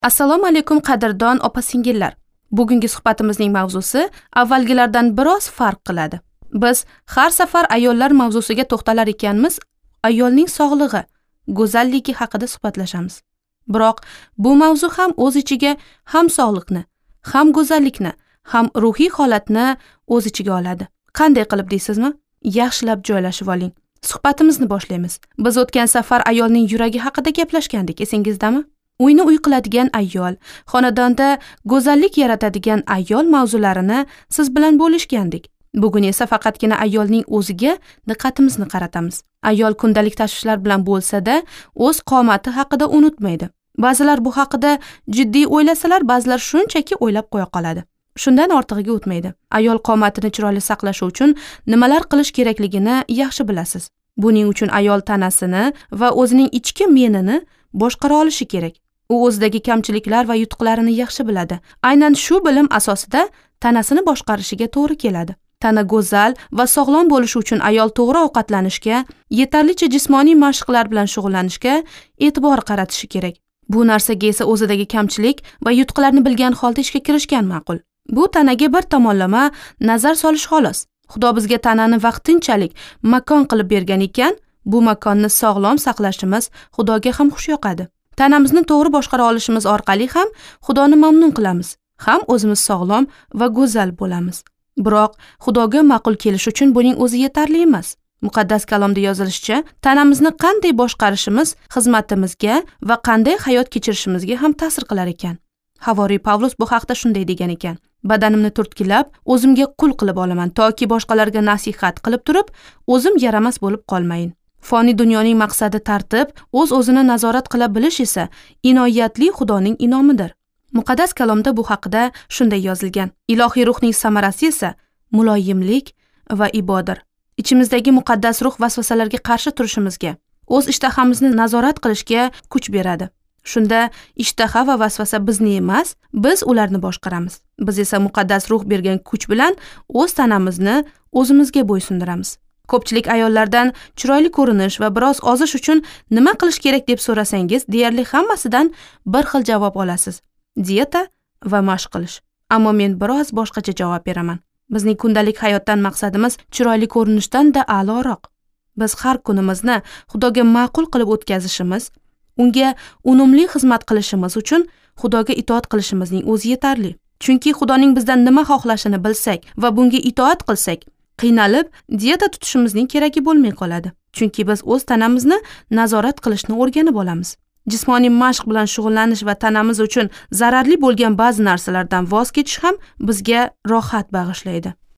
Assalomu alaykum qadrdon opa-singillar. Bugungi suhbatimizning mavzusi avvalgilardan biroz farq qiladi. Biz har safar ayollar mavzusiga to'xtalar ekanmiz, ayolning sog'lig'i, go'zalligi haqida suhbatlashamiz. Biroq bu mavzu ham o'z ichiga ham sog'liqni, ham go'zallikni, ham ruhiy holatni o'z ichiga oladi. Qanday qilib deysizmi? Yaxshilab joylashib oling. Suhbatimizni boshlaymiz. Biz o'tgan safar ayolning yuragi haqida gaplashgandik, esingizdami? Uyni uy qiladigan ayol, xonadonda go'zallik yaratadigan ayol mavzularini siz bilan bo'lishgandik. Bugun esa faqatgina ayolning o'ziga diqqatimizni qaratamiz. Ayol kundalik tashvishlar bilan bo'lsa-da, o'z qomati haqida unutmaydi. Ba'zilar bu haqida jiddiy o'ylasalar, ba'zilar shunchaki o'ylab qo'ya qoladi. Shundan ortig'iga o'tmaydi. Ayol qomatini chiroyli saqlashi uchun nimalar qilish kerakligini yaxshi bilasiz. Buning uchun ayol tanasini va o'zining ichki menini boshqara olishi kerak. U o'zidagi kamchiliklar va yutuqlarini yaxshi biladi. Aynan shu bilim asosida tanasini boshqarishiga to'g'ri keladi. Tana go'zal va sog'lom bo'lishi uchun ayol to'g'ri ovqatlanishga, yetarlicha jismoniy mashqlar bilan shug'ullanishga e'tibor qaratishi kerak. Bu narsaga esa o'zidagi kamchilik va yutuqlarni bilgan holda ishga kirishgan ma'qul. Bu tanaga bir tomonlama nazar solish xolos. Xudo bizga tanani vaqtinchalik makon qilib bergan ekan, bu makonni sog'lom saqlashimiz Xudoga ham xush yoqadi. Tanamizni to'g'ri boshqara olishimiz orqali ham Xudoni mamnun qilamiz, ham o'zimiz sog'lom va go'zal bo'lamiz. Biroq Xudoga ma'qul kelish uchun buning o'zi yetarli emas. Muqaddas kalomda yozilishicha, tanamizni qanday boshqarishimiz xizmatimizga va qanday hayot kechirishimizga ham ta'sir qilar ekan. Havoriy Pavlus bu haqda shunday degan ekan: Badanimni turtkilab, o'zimga qul qilib olaman, toki boshqalarga nasihat qilib turib, o'zim yaramas bo'lib qolmayin. Foniy dunyoning maqsadi tartib, o'z-o'zini nazorat qila bilish esa inoyatli Xudoning inomidir. Muqaddas kalomda bu haqida shunday yozilgan: Ilohiy ruhning samarasi esa muloyimlik va ibodir. Ichimizdagi muqaddas ruh vasvasalarga qarshi turishimizga, o'z ishtahamizni nazorat qilishga kuch beradi. Shunda ishtaha va vasvasa bizni emas, biz ularni boshqaramiz. Biz esa muqaddas ruh bergan kuch bilan o'z tanamizni o'zimizga bo'ysundiramiz. Ko'pchilik ayollardan chiroyli ko'rinish va biroz ozish uchun nima qilish kerak deb so'rasangiz, deyarli hammasidan bir xil javob olasiz: dieta va mashq qilish. Ammo men biroz boshqacha javob beraman. Bizning kundalik hayotdan maqsadimiz chiroyli ko'rinishdan-da a'loroq. Biz har kunimizni Xudoga ma'qul qilib o'tkazishimiz, unga unumli xizmat qilishimiz uchun Xudoga itoat qilishimizning o'zi yetarli. Chunki Xudoning bizdan nima xohlashini bilsak va bunga itoat qilsak, qiynalib dieta tutishimizning keragi bo'lmay qoladi. Chunki biz o'z tanamizni nazorat qilishni o'rganib olamiz. Jismoniy mashq bilan shug'ullanish va tanamiz uchun zararli bo'lgan ba'zi narsalardan voz kechish ham bizga rohat bag'ishlaydi.